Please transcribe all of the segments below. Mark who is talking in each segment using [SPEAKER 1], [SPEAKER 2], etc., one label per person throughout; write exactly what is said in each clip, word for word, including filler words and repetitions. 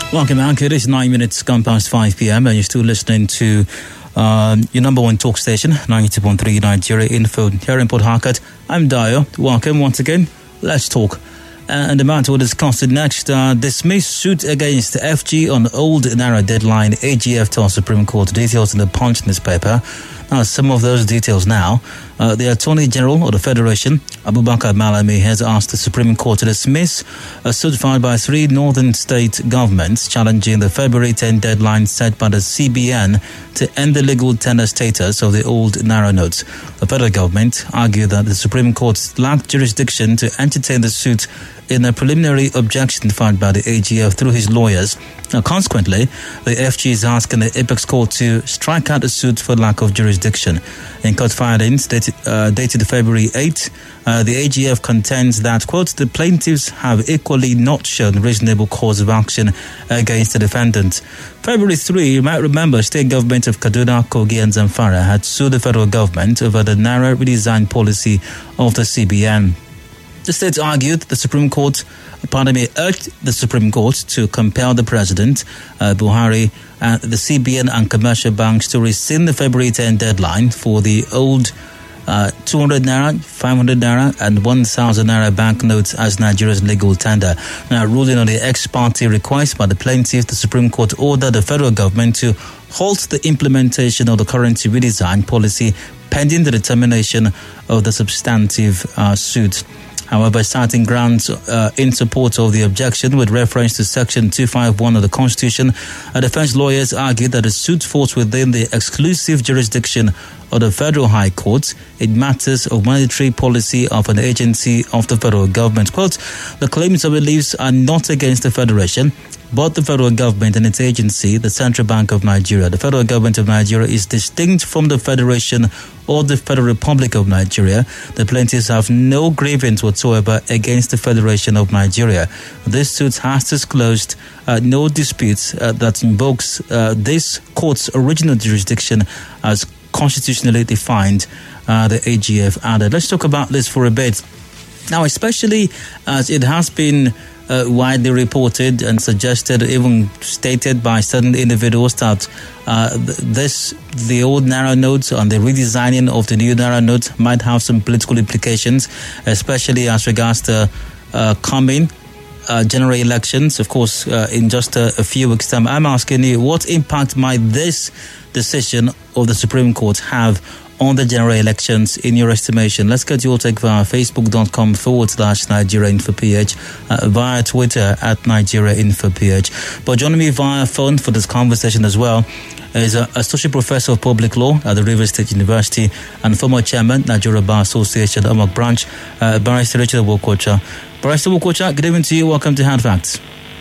[SPEAKER 1] Welcome back. It is nine minutes gone past five p.m. and you're still listening to um, your number one talk station, ninety point three Nigeria Info here in Port Harcourt. I'm Dio. Welcome once again. Let's talk. Uh, and the matter we'll discuss it next. Uh, dismissed suit against F G on old Naira deadline. A G F tells Supreme Court. Details in the Punch newspaper. Now, some of those details now. Uh, the Attorney General of the Federation, Abubakar Malami, has asked the Supreme Court to dismiss a suit filed by three northern state governments challenging the February tenth deadline set by the C B N to end the legal tender status of the old Naira notes. The federal government argued that the Supreme Court lacked jurisdiction to entertain the suit in a preliminary objection filed by the A G F through his lawyers. Now, consequently, the F G is asking the Apex Court to strike out the suit for lack of jurisdiction. In court filings dated, uh, dated February eighth, uh, the A G F contends that, quote, the plaintiffs have equally not shown reasonable cause of action against the defendant. February third, you might remember, state government of Kaduna, Kogi and Zamfara had sued the federal government over the Naira redesign policy of the C B N. The states argued the Supreme Court, pardon me, urged the Supreme Court to compel the President, uh, Buhari, and the C B N and commercial banks to rescind the February tenth deadline for the old uh, two hundred Naira, five hundred Naira and one thousand Naira banknotes as Nigeria's legal tender. Now, ruling on the ex parte request by the plaintiff, the Supreme Court ordered the federal government to halt the implementation of the currency redesign policy pending the determination of the substantive uh, suit. However, citing grounds uh, in support of the objection with reference to Section two fifty-one of the Constitution, uh, defense lawyers argued that the suit falls within the exclusive jurisdiction of the Federal High Court in matters of monetary policy of an agency of the federal government. Quote, the claims of beliefs are not against the Federation, but the federal government and its agency, the Central Bank of Nigeria. The federal government of Nigeria is distinct from the Federation or the Federal Republic of Nigeria. The plaintiffs have no grievance whatsoever against the Federation of Nigeria. This suit has disclosed uh, no disputes uh, that invokes uh, this court's original jurisdiction as constitutionally defined, uh, the A G F added. Let's talk about this for a bit. Now, especially as it has been Uh, widely reported and suggested, even stated by certain individuals, that uh, th- this, the old Naira notes and the redesigning of the new Naira notes might have some political implications, especially as regards to uh, coming uh, general elections, of course, uh, in just a, a few weeks' time. I'm asking you, what impact might this decision of the Supreme Court have on the general elections, in your estimation? Let's get your take via facebook.com forward slash Nigeria Info PH, uh, via Twitter at Nigeria Info PH. But joining me via phone for this conversation as well is a associate professor of public law at the Rivers State University and former chairman, Nigeria Bar Association, Amok Branch, uh, Barrister Richard Wokocha. Barrister Wokocha, good evening to you. Welcome to Hard Facts.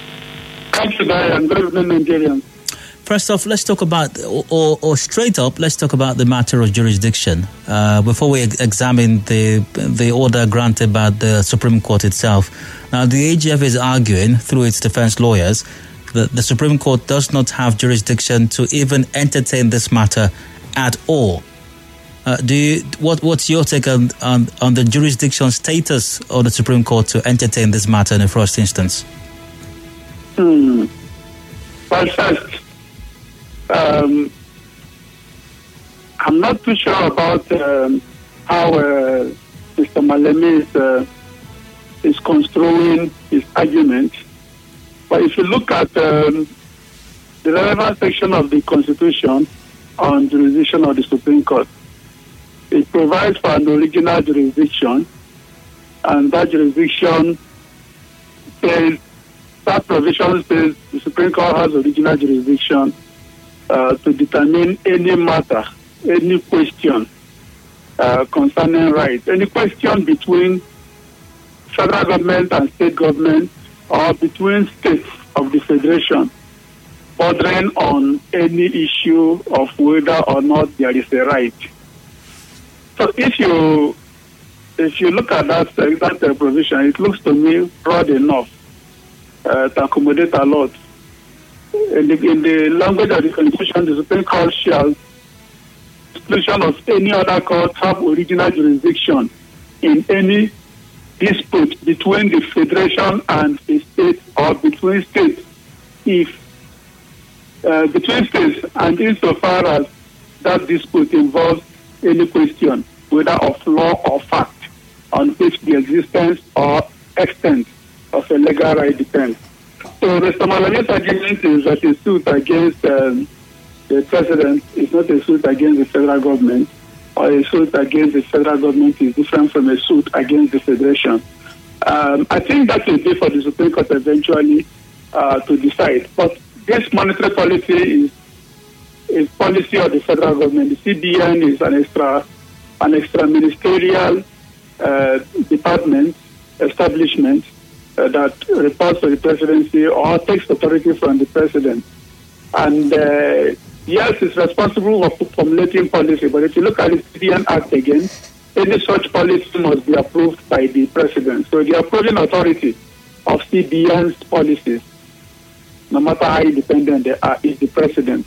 [SPEAKER 2] Thank you, and good evening, Nigerians.
[SPEAKER 1] First off, let's talk about, or, or straight up, let's talk about the matter of jurisdiction uh, before we examine the the order granted by the Supreme Court itself. Now, the A G F is arguing through its defense lawyers that the Supreme Court does not have jurisdiction to even entertain this matter at all. Uh, do you, what what's your take on, on on the jurisdiction status of the Supreme Court to entertain this matter in the first instance?
[SPEAKER 2] Hmm. Well, first, Um, I'm not too sure about um, how uh, Mister Malemi is, uh, is construing his argument. But if you look at um, the relevant section of the Constitution on jurisdiction of the Supreme Court, it provides for an original jurisdiction, and that jurisdiction says, that provision says the Supreme Court has original jurisdiction Uh, to determine any matter, any question uh, concerning rights, any question between federal government and state government or between states of the federation, bordering on any issue of whether or not there is a right. So if you if you look at that, that uh, provision, it looks to me broad enough uh, to accommodate a lot. In the, in the language of the Constitution, the Supreme Court shall, exclusion of any other court, have original jurisdiction in any dispute between the Federation and a state or between states if uh, between states, and insofar as that dispute involves any question, whether of law or fact, on which the existence or extent of a legal right depends. So Mister Malami's argument is that a suit against um, the president is not a suit against the federal government, or a suit against the federal government is different from a suit against the federation. Um, I think that will be for the Supreme Court eventually uh, to decide. But this monetary policy is a policy of the federal government. The C B N is an extra, an extra ministerial uh, department, establishment uh, that reports to the presidency or takes authority from the president. And uh, yes, it's responsible for formulating policy, but if you look at the C B N Act again, any such policy must be approved by the president. So the approving authority of C B N's policies, no matter how independent they are, is the president.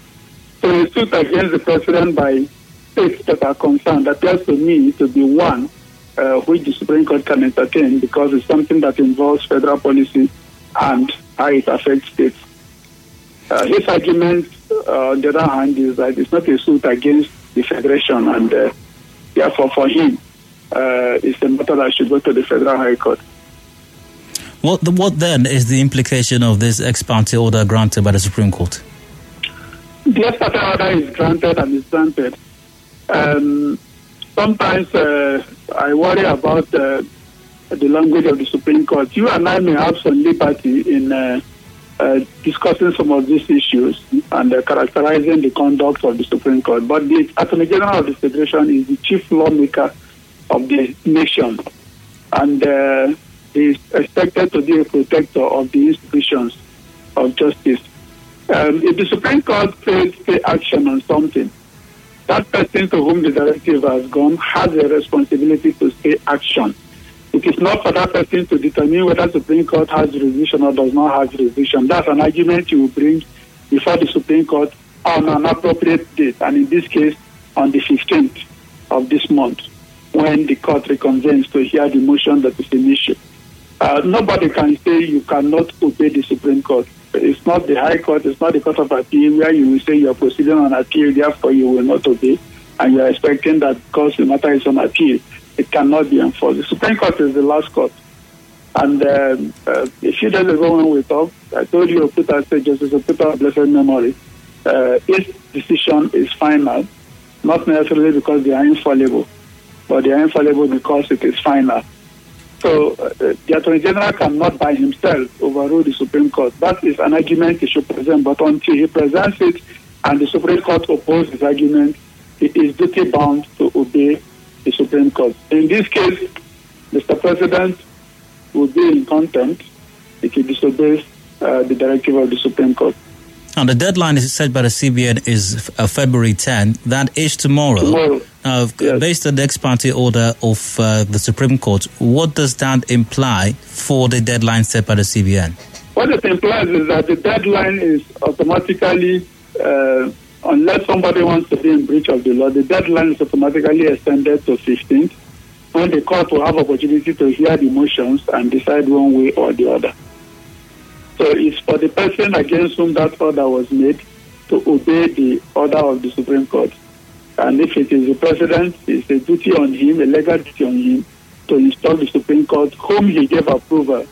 [SPEAKER 2] So a suit against the president by states that are concerned appears to me to be one uh, which the Supreme Court can entertain, because it's something that involves federal policy and how it affects states. Uh, his argument, uh, on the other hand, is that it's not a suit against the federation, and uh, therefore for him, uh, it's a matter that should go to the Federal High Court.
[SPEAKER 1] What, the, what then is the implication of this ex parte order granted by the Supreme Court?
[SPEAKER 2] The ex parte order is granted and is granted. Um, sometimes uh, I worry about uh, the language of the Supreme Court. You and I may have some liberty in uh, uh, discussing some of these issues and uh, characterizing the conduct of the Supreme Court. But the Attorney General of the Federation is the chief lawmaker of the nation, and uh, is expected to be a protector of the institutions of justice. Um, if the Supreme Court fails to take action on something, that person to whom the directive has gone has a responsibility to take action. It is not for that person to determine whether the Supreme Court has jurisdiction or does not have jurisdiction. That's an argument you will bring before the Supreme Court on an appropriate date, and in this case, on the fifteenth of this month, when the court reconvenes to hear the motion that is in issue. Uh, nobody can say you cannot obey the Supreme Court. It's not the High Court, it's not the Court of Appeal where you will say you are proceeding on appeal, therefore you will not obey, and you are expecting that because the matter is on appeal, it cannot be enforced. The Supreme Court is the last court. And um, uh, a few days ago when we talked, I told you, Oputa State Justice Oputa of blessed memory, uh, his decision is final, not necessarily because they are infallible, but they are infallible because it is final. So uh, the Attorney General cannot by himself overrule the Supreme Court. That is an argument he should present, but until he presents it and the Supreme Court opposes his argument, it is duty bound to obey the Supreme Court. In this case, Mister President will be in contempt if he disobeys uh, the directive of the Supreme Court.
[SPEAKER 1] And the deadline is set by the C B N is uh, February tenth. That is tomorrow.
[SPEAKER 2] Tomorrow.
[SPEAKER 1] Uh,
[SPEAKER 2] yes.
[SPEAKER 1] Based on the ex parte order of uh, the Supreme Court, what does that imply for the deadline set by the C B N?
[SPEAKER 2] What it implies is that the deadline is automatically, uh, unless somebody wants to be in breach of the law, the deadline is automatically extended to fifteenth, when the court will have opportunity to hear the motions and decide one way or the other. So it's for the person against whom that order was made to obey the order of the Supreme Court. And if it is the president, it's a duty on him, a legal duty on him, to instruct the Supreme Court, whom he gave approval,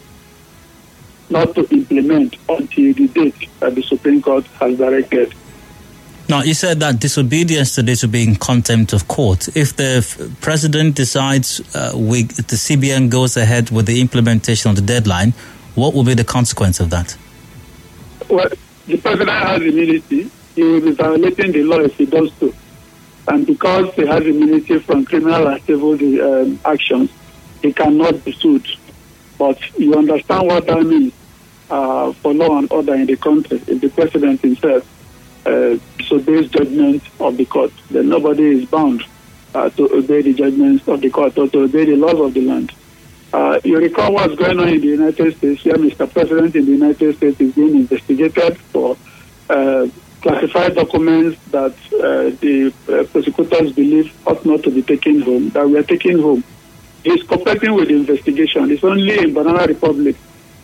[SPEAKER 2] not to implement until the date that the Supreme Court has directed.
[SPEAKER 1] Now, you said that disobedience to this would be in contempt of court. If the f- president decides uh, we, the C B N goes ahead with the implementation of the deadline, what will be the consequence of that?
[SPEAKER 2] Well, the president has immunity. He will be violating the law if he does so. And because he has immunity from criminal and civil um, actions, he cannot be sued. But you understand what that means uh, for law and order in the country. If the president himself uh, disobeys judgment of the court, then nobody is bound uh, to obey the judgments of the court or to obey the laws of the land. Uh, you recall what's going on in the United States, where Mister President in the United States is being investigated for uh, classified documents that uh, the uh, prosecutors believe ought not to be taken home, that we are taking home. He's cooperating with the investigation. It's only in Banana Republic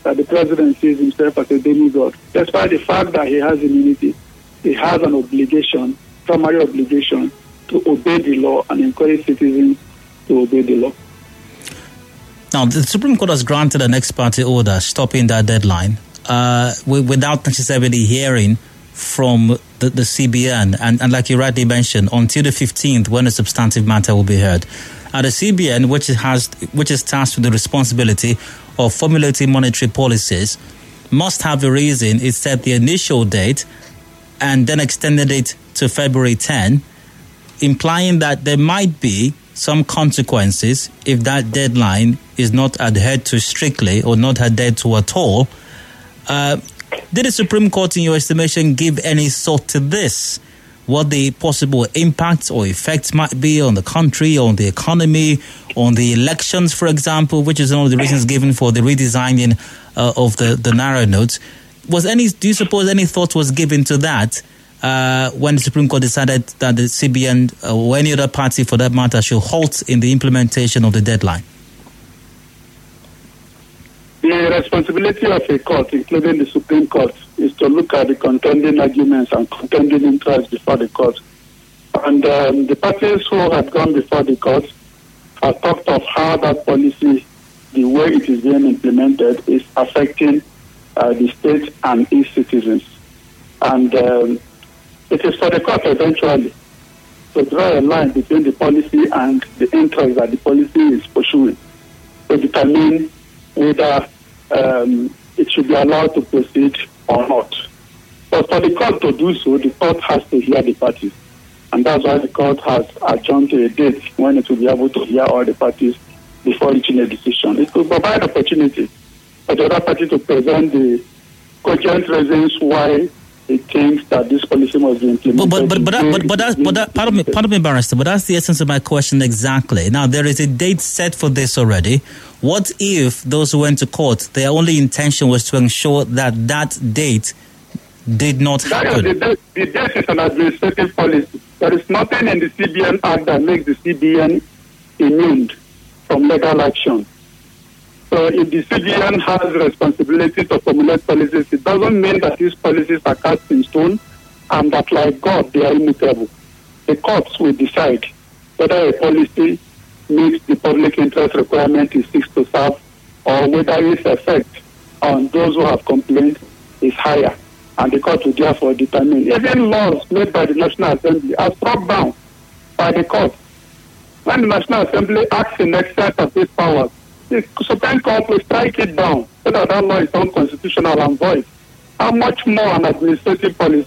[SPEAKER 2] that the president sees himself as a demigod. Despite the fact that he has immunity, he has an obligation, primary obligation, to obey the law and encourage citizens to obey the law.
[SPEAKER 1] Now, the Supreme Court has granted an ex parte order stopping that deadline uh, without necessarily hearing from the, the C B N. And, and like you rightly mentioned, until the fifteenth, when a substantive matter will be heard. Now, the C B N, which has which is tasked with the responsibility of formulating monetary policies, must have a reason. It set the initial date and then extended it to February tenth, implying that there might be some consequences if that deadline is not adhered to strictly or not adhered to at all. Uh, did the Supreme Court, in your estimation, give any thought to this? What the possible impacts or effects might be on the country, on the economy, on the elections, for example, which is one of the reasons given for the redesigning uh, of the, the Naira notes. Was any? Do you suppose any thought was given to that uh, when the Supreme Court decided that the C B N uh, or any other party, for that matter, should halt in the implementation of the deadline?
[SPEAKER 2] The responsibility of a court, including the Supreme Court, is to look at the contending arguments and contending interests before the court. And um, the parties who had gone before the court have talked of how that policy, the way it is being implemented, is affecting uh, the state and its citizens. And um, it is for the court eventually to draw a line between the policy and the interest that the policy is pursuing to determine whether um, it should be allowed to proceed or not. But for the court to do so, the court has to hear the parties. And that's why the court has adjourned to a date when it will be able to hear all the parties before reaching a decision. It will provide opportunity for the other party to present the cogent reasons why it thinks that this policy must be implemented.
[SPEAKER 1] But but but but, that, but, but, that's, but that, pardon me, pardon me, Barrister, but that's the essence of my question exactly. Now, there is a date set for this already. What if those who went to court, their only intention was to ensure that that date did not happen?
[SPEAKER 2] The date, the date is an administrative policy. There is nothing in the C B N Act that makes the C B N immune from legal action. So if the C B N has responsibility to formulate policies, it doesn't mean that these policies are cast in stone and that, like God, they are immutable. The courts will decide whether a policy meets the public interest requirement it seeks to serve or whether its effect on those who have complained is higher. And the court will therefore determine. Even laws made by the National Assembly are struck down by the court. When the National Assembly acts in excess of its powers, the Supreme Court will strike it down so that that law is unconstitutional and void. How much more an administrative policy?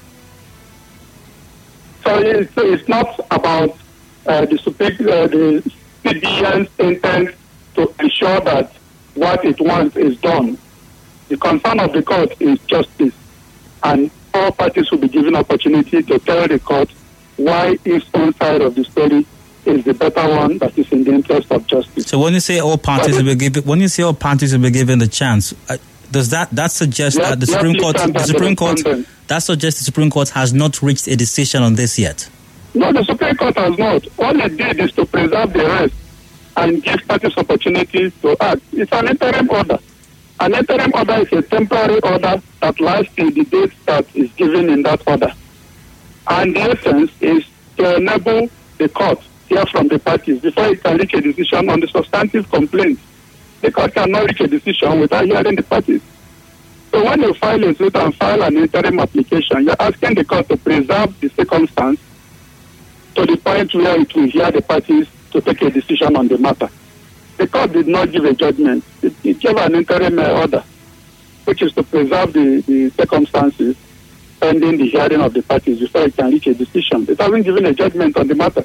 [SPEAKER 2] So it's, it's not about uh, the, Supreme, uh, the C B N's intent to ensure that what it wants is done. The concern of the court is justice, and all parties will be given opportunity to tell the court why its own side of the story is the better one that is in the interest of justice.
[SPEAKER 1] So when you say all parties will be given, when you say all parties will be given the chance, uh, does that that suggest yes, that the Supreme Court, the Supreme Court, that suggests the Supreme Court has not reached a decision on this yet?
[SPEAKER 2] No, the Supreme Court has not. All it did is to preserve the rest and give parties opportunities to act. It's an interim order. An interim order is a temporary order that lasts till the date that is given in that order. And the essence is to enable the court hear from the parties before it can reach a decision on the substantive complaints. The court cannot reach a decision without hearing the parties. So when you file a suit and file an interim application, you're asking the court to preserve the circumstance to the point where it will hear the parties to take a decision on the matter. The court did not give a judgment. It, it gave an interim order, which is to preserve the, the circumstances pending the hearing of the parties before it can reach a decision. It hasn't given a judgment on the matter.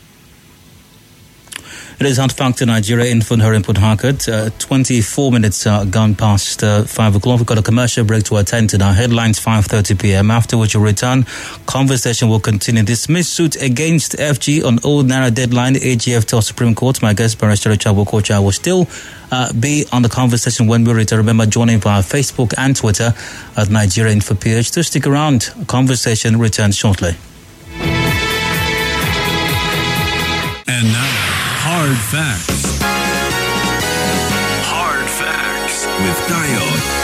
[SPEAKER 1] It is Hunt Factor Nigeria in here in Port Harcourt. Uh, twenty-four minutes uh, gone past uh, five o'clock. We've got a commercial break to attend to now. Headlines five thirty p.m. After which we'll return. Conversation will continue. Dismissed suit against F G on old Naira deadline. A G F tells Supreme Court. My guest, Barrister Richard Wokocha, will still uh, be on the conversation when we return. Remember, joining via Facebook and Twitter at Nigeria Info P H. To stick around. Conversation returns shortly.
[SPEAKER 3] And now, Hard Facts. Hard Facts with Dio.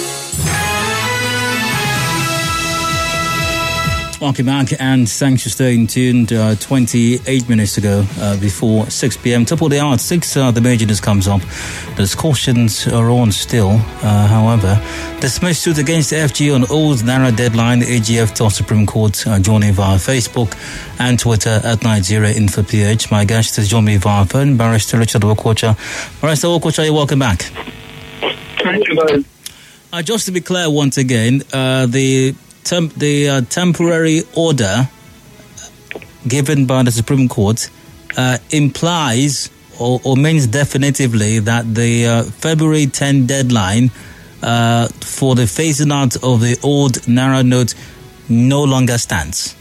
[SPEAKER 1] Welcome back, and thanks for staying tuned. Uh, twenty-eight minutes ago, uh, before six p.m. Top of the hour at six, uh, the major news comes up. The cautions are on still. Uh, however, dismissed suit against the F G on old Naira deadline. A G F tells Supreme Court, uh, joining via Facebook and Twitter at Nigeria Info P H. My guest is joining me via phone, Barrister Richard Okocha. Barrister Okocha, you're welcome back.
[SPEAKER 2] Thank you, guys.
[SPEAKER 1] Uh, just to be clear once again, uh, the Temp- the uh, temporary order given by the Supreme Court uh, implies or, or means definitively that the uh, February tenth deadline uh, for the phasing out of the old Naira note no longer stands.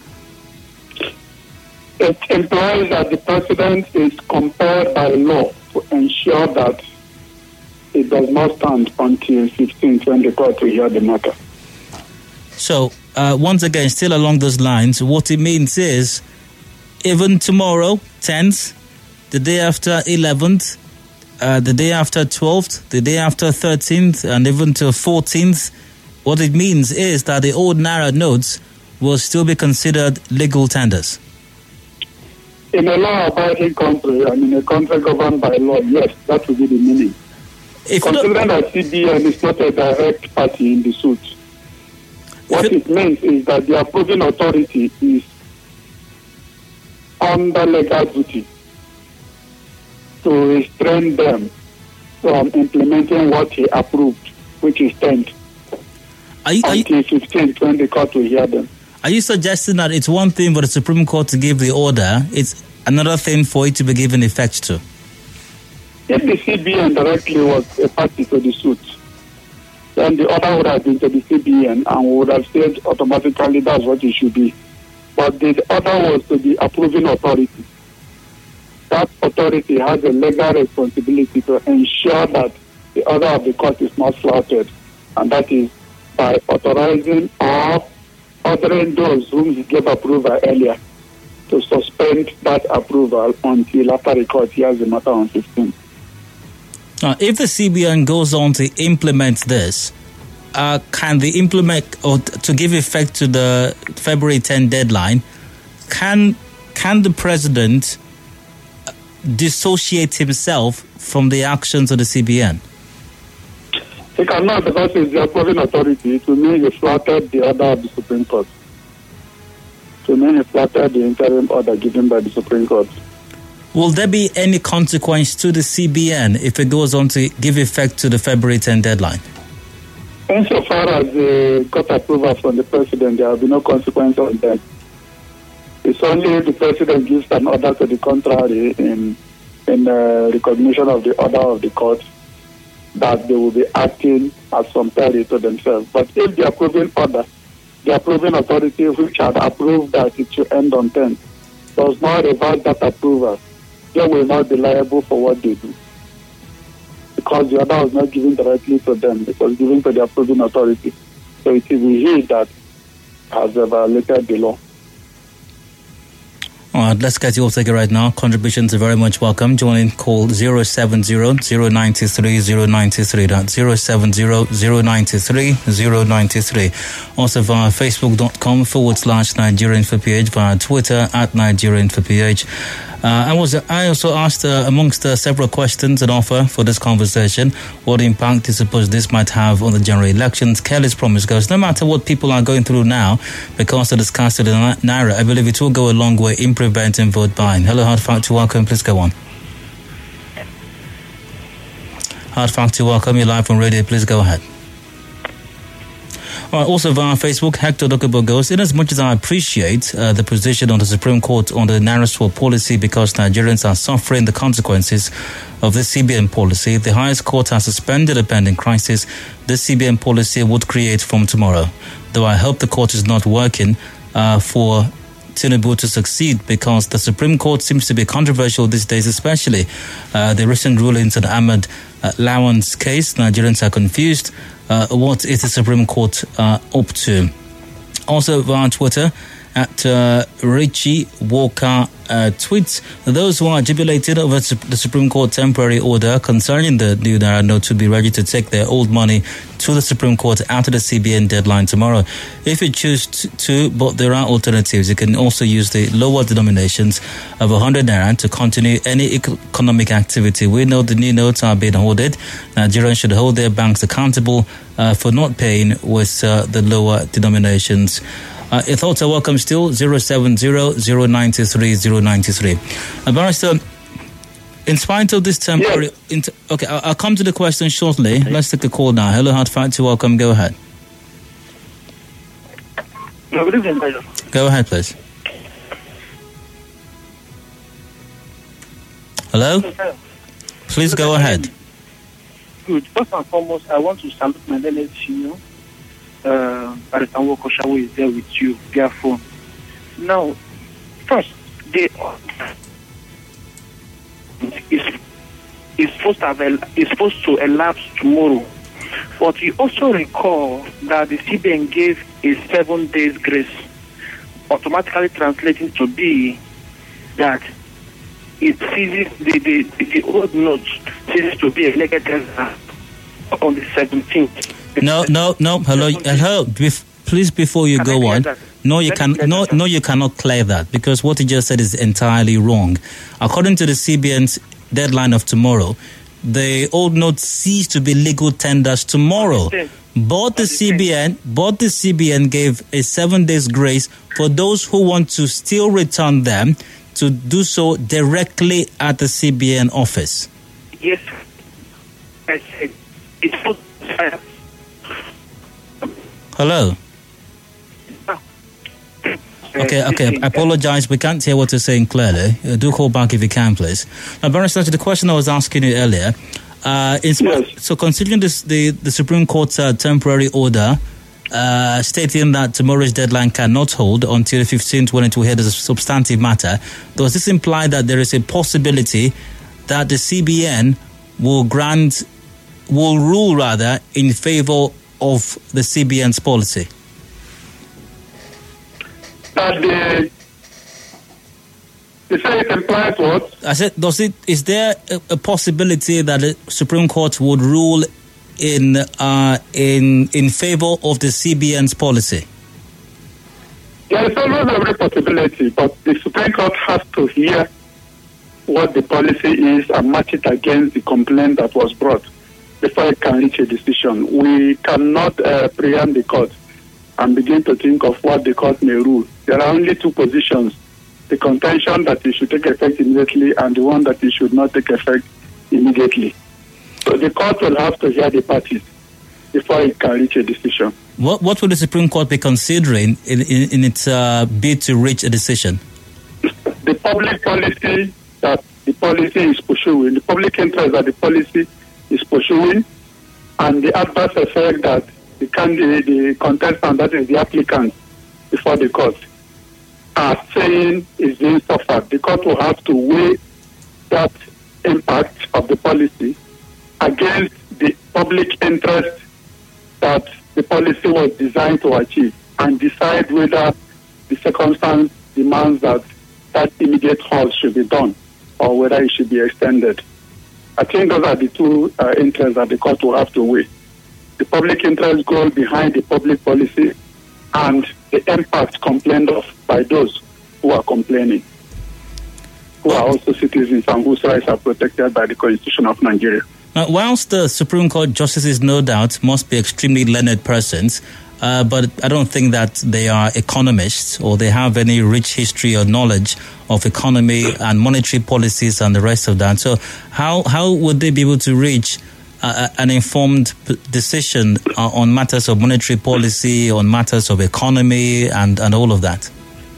[SPEAKER 2] It implies that the president is compelled by law to ensure that it does not stand until fifteenth when the court will hear the matter.
[SPEAKER 1] So, uh, once again, still along those lines, what it means is, even tomorrow, tenth, the day after eleventh, uh, the day after twelfth, the day after thirteenth, and even to fourteenth, what it means is that the old Naira notes will still be considered legal tenders.
[SPEAKER 2] In a law-abiding country, and in a country governed by law, yes, that would be the meaning.
[SPEAKER 1] If
[SPEAKER 2] Considering that C B N is not a direct party in the suit, what it, it means is that the approving authority is under legal duty to restrain them from implementing what he approved, which is tenth,
[SPEAKER 1] are you, are you,
[SPEAKER 2] until fifteenth when the court will hear them.
[SPEAKER 1] Are you suggesting that it's one thing for the Supreme Court to give the order, it's another thing for it to be given effect to?
[SPEAKER 2] If the C B N directly was a party to the suit, then the order would have been to the C B N and would have said automatically that's what it should be. But the order was to the approving authority. That authority has a legal responsibility to ensure that the order of the court is not flouted, and that is by authorizing or ordering those whom he gave approval earlier to suspend that approval until after the court hears the matter on fifteenth.
[SPEAKER 1] Now, if the C B N goes on to implement this, uh, can the implement or t- to give effect to the February tenth deadline? Can can the president dissociate himself from the actions of the C B N?
[SPEAKER 2] He cannot, because it's the approving authority. To me, he flouted the order of the Supreme Court. To me, he flouted the interim order given by the Supreme Court.
[SPEAKER 1] Will there be any consequence to the C B N if it goes on to give effect to the February tenth deadline?
[SPEAKER 2] Insofar as they got approval from the president, there will be no consequence on that. It's only if the president gives an order to the contrary in in uh, recognition of the order of the court that they will be acting as some peril to themselves. But if the approving order, the approving authority which had approved that it should end on tenth, does not reverse that approval, they will not be liable for what they do. Because the order was not given directly to them, it was given to the approving authority. So it is he that has violated the law.
[SPEAKER 1] All right, let's get your take right now. Contributions are very much welcome. Join in, call zero seven zero, zero nine three, zero nine three. That's zero seven zero, zero nine three, zero nine three. Also via facebook.com forward slash Nigerian for P H, via Twitter at Nigerian for P H. Uh, I was I also asked uh, amongst uh, several questions and offer for this conversation what impact do you suppose this might have on the general elections. Kelly's promise goes, no matter what people are going through now because of the scarcity of the Naira, I believe it will go a long way in preventing vote buying. Hello, Hard Fact to welcome. Please go on. Hard Fact to welcome. You're live on radio. Please go ahead. All right, also via Facebook, Hector Dokubo goes, in as much as I appreciate uh, the position of the Supreme Court on the Naira swap policy because Nigerians are suffering the consequences of the C B N policy, the highest court has suspended a pending crisis the C B N policy would create from tomorrow. Though I hope the court is not working uh, for Tinubu to succeed because the Supreme Court seems to be controversial these days, especially uh, the recent rulings on Ahmed uh, Lawan's case. Nigerians are confused. Uh, what is the Supreme Court uh, up to? Also via Twitter at uh, Richie Walker uh, tweets. Those who are jubilated over the Supreme Court temporary order concerning the new Naira note to be ready to take their old money to the Supreme Court after the C B N deadline tomorrow. If you choose to, but there are alternatives. You can also use the lower denominations of one hundred Naira to continue any economic activity. We know the new notes are being hoarded. Nigerians should hold their banks accountable uh, for not paying with uh, the lower denominations. Uh, your thoughts are welcome still, zero seven zero, zero nine three, zero nine three. Uh, Barrister, in spite of this temporary...
[SPEAKER 2] Yes.
[SPEAKER 1] Inter- okay, I'll, I'll come to the question shortly. Okay. Let's take a call now. Hello, Hard Factor, welcome. Go ahead.
[SPEAKER 4] Good evening, Pedro.
[SPEAKER 1] Go ahead, please. Hello? Please go ahead.
[SPEAKER 4] Good. First and foremost, I want to salute my learned senior. Uh, Baritan Wokoshawo is there with you via phone. Now, first, they is is supposed to have el- is supposed to elapse tomorrow, but you also recall that the C B N gave a seven days grace, automatically translating to be that it ceases the the, the old note ceases to be a legacy on the seventeenth.
[SPEAKER 1] No, no, no. Hello, hello. Bef- please, before you
[SPEAKER 4] Can
[SPEAKER 1] go on,
[SPEAKER 4] that?
[SPEAKER 1] no, you
[SPEAKER 4] Let
[SPEAKER 1] can,
[SPEAKER 4] me
[SPEAKER 1] no,
[SPEAKER 4] that.
[SPEAKER 1] no, you cannot clear that because what you just said is entirely wrong. According to the C B N's deadline of tomorrow, the old notes cease to be legal tenders tomorrow.
[SPEAKER 4] Understand.
[SPEAKER 1] But the C B N, but the C B N gave a seven days grace for those who want to still return them to do so directly at the C B N office.
[SPEAKER 4] Yes, I said it's supposed to
[SPEAKER 1] Hello. Okay, okay. I apologize. We can't hear what you're saying clearly. Uh, do call back if you can, please. Now, Barrister, to the question I was asking you earlier, uh, in sp-
[SPEAKER 2] Yes.
[SPEAKER 1] so considering this, the, the Supreme Court's uh, temporary order uh, stating that tomorrow's deadline cannot hold until the fifteenth when it will hear the substantive matter, does this imply that there is a possibility that the C B N will grant, will rule rather in favor of the C B N's policy?
[SPEAKER 2] That the, you say it implies what?
[SPEAKER 1] I said, does it? Is there a, a possibility that the Supreme Court would rule in uh, in in favor of the C B N's policy?
[SPEAKER 2] There is always every possibility, but the Supreme Court has to hear what the policy is and match it against the complaint that was brought before it can reach a decision. We cannot uh, preempt the court and begin to think of what the court may rule. There are only two positions, the contention that it should take effect immediately and the one that it should not take effect immediately. So the court will have to hear the parties before it can reach a decision.
[SPEAKER 1] What what will the Supreme Court be considering in, in, in its uh, bid to reach a decision?
[SPEAKER 2] The public policy that the policy is pursuing, the public interest that the policy is pursuing, and the adverse effect that the candidate, the contestant, that is the applicant before the court, are saying is being suffered. The court will have to weigh that impact of the policy against the public interest that the policy was designed to achieve and decide whether the circumstance demands that that immediate halt should be done or whether it should be extended. I think those are the two uh, interests that the court will have to weigh. The public interest goal behind the public policy and the impact complained of by those who are complaining, who are also citizens and whose rights are protected by the Constitution of Nigeria.
[SPEAKER 1] Now, whilst the Supreme Court justices, no doubt, must be extremely learned persons, uh, but I don't think that they are economists or they have any rich history or knowledge of economy and monetary policies and the rest of that. So how how would they be able to reach uh, an informed p- decision uh, on matters of monetary policy, on matters of economy and, and all of that?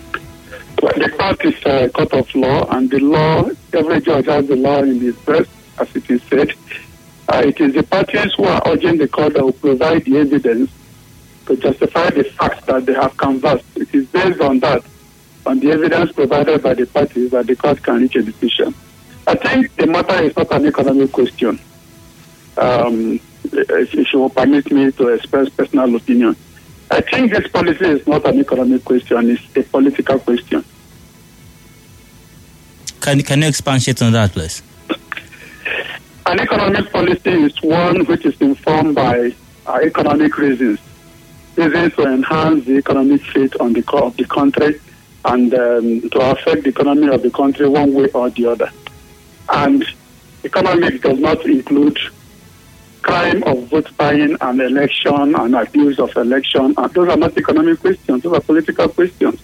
[SPEAKER 2] Well, the court is a court of law, and the law, every judge has the law in his breast, as it is said. Uh, it is the parties who are urging the court that will provide the evidence to justify the facts that they have canvassed. It is based on that, on the evidence provided by the parties, that the court can reach a decision. I think the matter is not an economic question. Um, if you will permit me to express personal opinion. I think this policy is not an economic question, it's a political question.
[SPEAKER 1] Can, can you expatiate on that, please?
[SPEAKER 2] An economic policy is one which is informed by uh, economic reasons, reasons to enhance the economic fit on the core of the country and um, to affect the economy of the country one way or the other. And economics does not include crime of vote buying and election and abuse of election. And those are not economic questions, those are political questions.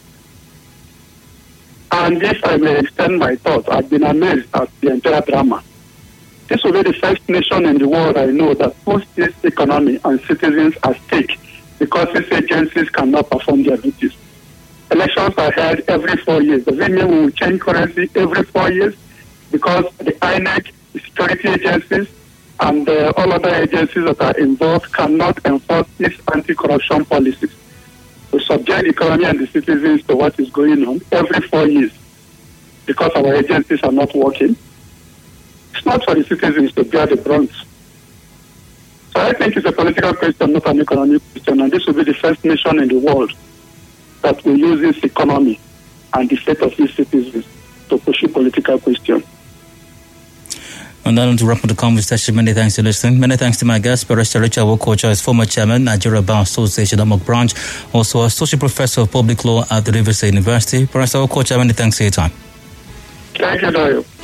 [SPEAKER 2] And if I may extend my thoughts, I've been amazed at the entire drama. This will be the first nation in the world I know that puts this economy and citizens at stake because its agencies cannot perform their duties. Elections are held every four years. Does it mean we will change currency every four years? Because the I N E C, the security agencies, and uh, all other agencies that are involved cannot enforce its anti-corruption policies. We subject the economy and the citizens to what is going on every four years because our agencies are not working. It's not for the citizens to bear the brunt. So I think it's a political question, not an economic question, and this will be the first nation in the world that will use its economy and the fate of its citizens to pursue political questions.
[SPEAKER 1] And then to wrap up the conversation, many thanks for listening. Many thanks to my guest, Barrister Richard Wokocha, as former chairman, Nigeria Bar Association, Amok Branch, also associate professor of public law at the Rivers State University. Barrister Wokocha, many thanks for your time.
[SPEAKER 2] Thank you, Dayo.